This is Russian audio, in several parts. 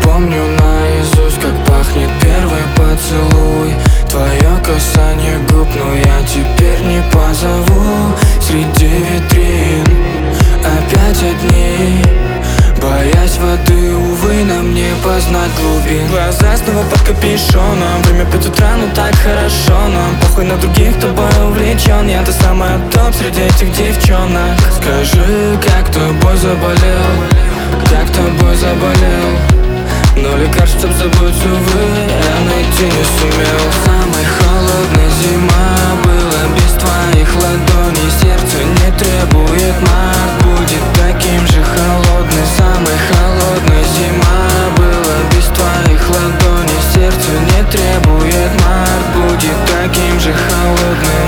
помню наизусть, как пахнет первый поцелуй. Твое касание губ, но я теперь не позову. Среди витрин опять одни, боясь воды, увы, нам не познать глубин. Глаза снова под капюшоном, время 5 утра, но так хорошо нам. Похуй на других, тобой увлечен. Я-то самая топ среди этих девчонок. Скажи, как тобой заболел, как тобой заболел. Но лекарств, чтоб забыть, увы, я найти не сумел. Самая холодная зима была без твоих ладоней. Сердце не требует, март будет таким же холодным. Самая холодная зима была без твоих ладоней. Сердце не требует, март будет таким же холодным.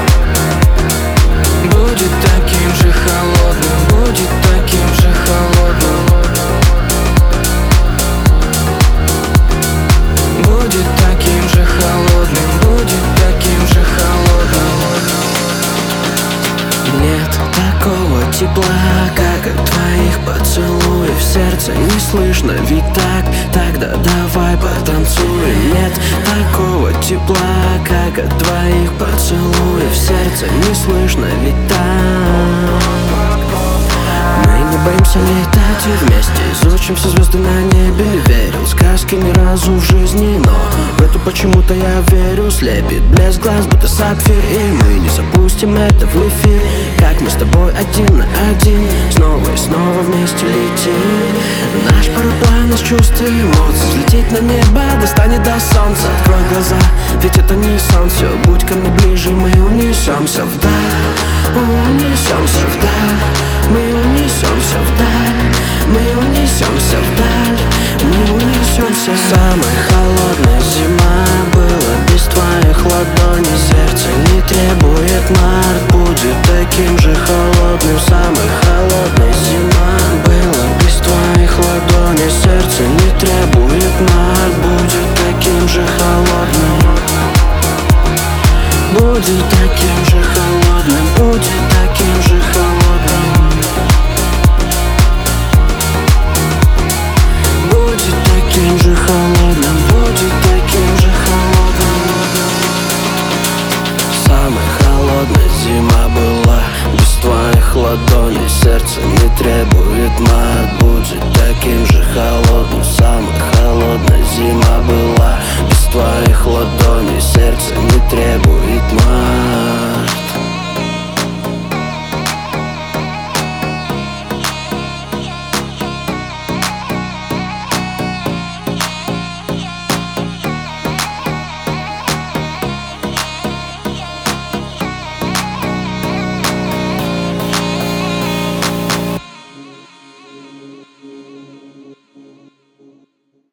Будет таким же холодным, будет таким же холодным. Будет таким же холодным, будет таким же холодным. Нет такого тепла, как от твоих поцелуев. Сердце не слышно, ведь так, тогда давай потанцуем. Нет такого тепла, как от твоих поцелуев. Сердце не слышно, ведь так. Мы не боимся летать и вместе изучим все звезды на небе. Верил в сказки ни разу в жизни, но в эту почему-то я верю. Слепит блеск глаз, будто сапфир, и мы не запустим это в эфир. Как мы с тобой один на один, снова и снова вместе летим. Наш параплан из чувств и эмоций взлететь на небо, достанет до солнца. Открой глаза, ведь это не сон. Все, будь ко мне ближе, мы унесемся вдаль. Унесемся вдаль. Мы унесемся вдаль, мы унесемся вдаль, мы унесемся. Самая холодная зима была без твоих ладоней. Сердце не требует, март будет таким же холодным. Самая холодная зима была без твоих ладоней. Сердце не требует, март будет таким же холодным. Будет таким же холодным, будет таким же холодным. Будет таким же холодным, будет таким же холодным. Самая холодная зима была без твоих ладоней. Сердце не требует, март будет таким же холодным. Самая холодная зима была без твоих ладоней.